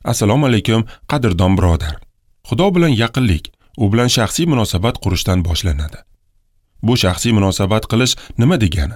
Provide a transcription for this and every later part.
Assalomu alaykum, qadrdon birodar. Xudo bilan yaqinlik, u bilan shaxsiy munosabat qurishdan boshlanadi. Bu shaxsiy munosabat qilish nima degani?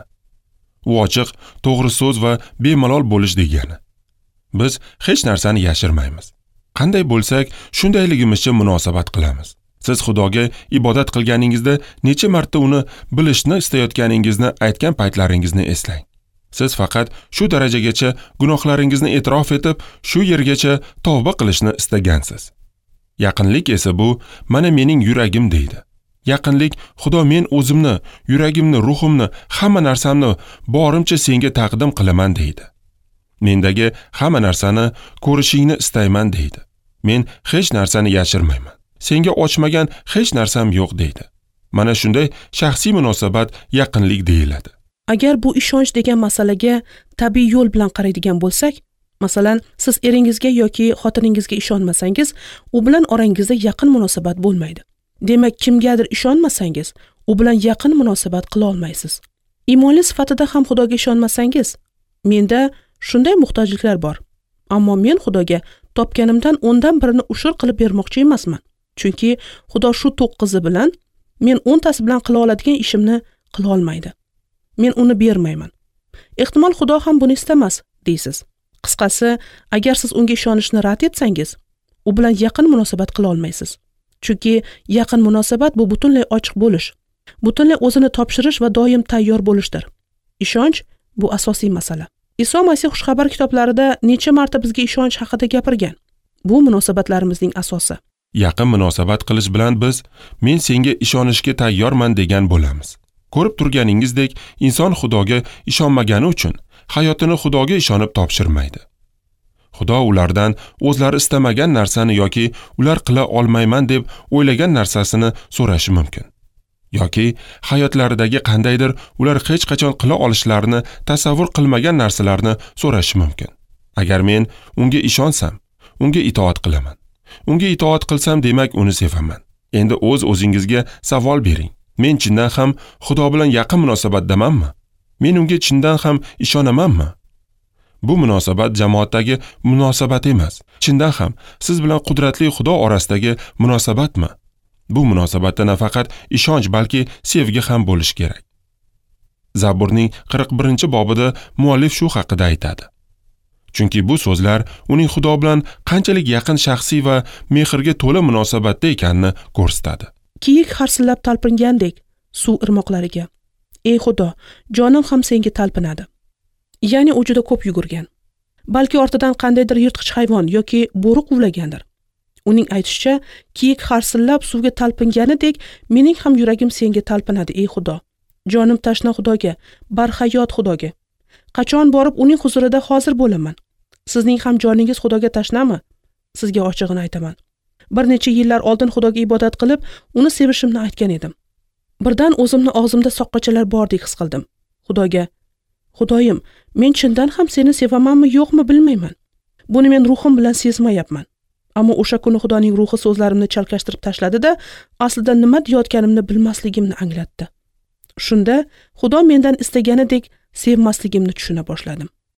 U ochiq, to'g'ri so'z va bemalol bo'lish degani. Biz hech narsani yashirmaymiz. Qanday bo'lsak, shundayligimizcha munosabat qilamiz. Siz Xudoga ibodat qilganingizda necha marta uni bilishni istayotganingizni aytgan paytlaringizni eslang. Siz faqat shu darajagacha gunohlaringizni e'tirof etib, shu yergacha tavba qilishni istagansiz. Yaqinlik esa bu mana mening yuragim deydi. Yaqinlik Xudo men o'zimni, yuragimni, ruhimni, hamma narsamni borimcha senga taqdim qilaman deydi. Mendagi hamma narsani ko'rishingni istayman deydi. Men hech narsani yashirmayman. Senga ochmagan hech narsam yo'q deydi. Mana shunday shaxsiy munosabat yaqinlik deyiladi. Agar bu ishonch degan masalaga tabiiy yo'l bilan qaraydigan bo'lsak, masalan, siz eringizga yoki xotiningizga ishonmasangiz, u bilan orangizda yaqin munosabat bo'lmaydi. Demak, kimgadir ishonmasangiz, u bilan yaqin munosabat qila olmaysiz. Iymonli sifatida ham Xudoga ishonmasangiz, menda shunday muhtojliklar bor, ammo men Xudoga topganimdan 10dan birini ushur qilib bermoqchi emasman. Chunki Xudo shu 9 bilan men 10tasi bilan qila oladigan ishimni qila olmaydi. Men uni bermayman. Ehtimol Xudo ham buni istamas, deysiz. Qisqasi, agar siz unga ishonishni rad etsangiz, u bilan yaqin munosabat qila olmaysiz. Chunki yaqin munosabat bu butunlay ochiq bo'lish, butunlay o'zini topshirish va doim tayyor bo'lishdir. Ishonch bu asosiy masala. Iso Masih xushxabar kitoblarida necha marta bizga ishonch haqida gapirgan. Bu munosabatlarimizning asosi. Yaqin munosabat qilish bilan biz men senga ishonishga tayyorman degan bo'lamiz. Ko'rib turganingizdek, inson Xudoga ishonmagani uchun hayotini Xudoga ishonib topshirmaydi. Xudo ulardan o'zlari istamagan narsani yoki ular qila olmayman deb o'ylagan narsasini so'rashi mumkin. Yoki hayotlaridagi qandaydir ular hech qachon qila olishlarini tasavvur qilmagan narsalarni so'rashi mumkin. Agar men unga ishonsam, unga itoat qilaman. Unga itoat qilsam, demak uni sevaman. Endi o'zingizga savol bering. Men chindan ham Xudo bilan yaqin munosabatdamanmi? Men unga chindan ham ishonamanmi? Bu munosabat jamoatdagi munosabat emas. Chindan ham siz bilan qudratli Xudo orasidagi munosabatmi? Bu munosabatda nafaqat ishonch, balki sevgi ham bo'lishi kerak. Zaburning 41-bobida muallif shu haqida aytadi. Chunki bu so'zlar uning Xudo bilan qanchalik yaqin shaxsiy va mehrga to'la munosabatda ekanini ko'rsatadi. Kiyik harsillab talpingandek suv irmoqlariga. Ey Xudo, jonim ham senga talpinadi. Ya'ni u juda ko'p yugurgan. Balki ortidan qandaydir yirtqich hayvon yoki bo'ri quvlagandir. Uning aytishicha, kiyik harsillab suvga talpinganidek mening ham yuragim senga talpinadi, ey Xudo. Jonim tashna Xudoga, barhayot Xudoga. Qachon borib uning huzurida hozir bo'laman? Sizning ham joningiz Xudoga tashnami? Sizga ochig'ini aytaman. Bir necha yillar oldin Xudoga ibodat qilib, uni sevishimni aytgan edim. Birdan o'zimni og'zimda soqqachalar bordek his qildim. Xudoga: Xudoyim, men chindan ham seni sevamanmi yo'qmi bilmayman. Buni men ruhim bilan sezmayapman. Ammo o'sha kuni Xudoning ruhi so'zlarimni chalkashtirib tashladi-da, aslida nima deyotganimni bilmasligimni anglatdi. Shunda Xudo mendan istaganidek sevmasligimni tushuna boshladim.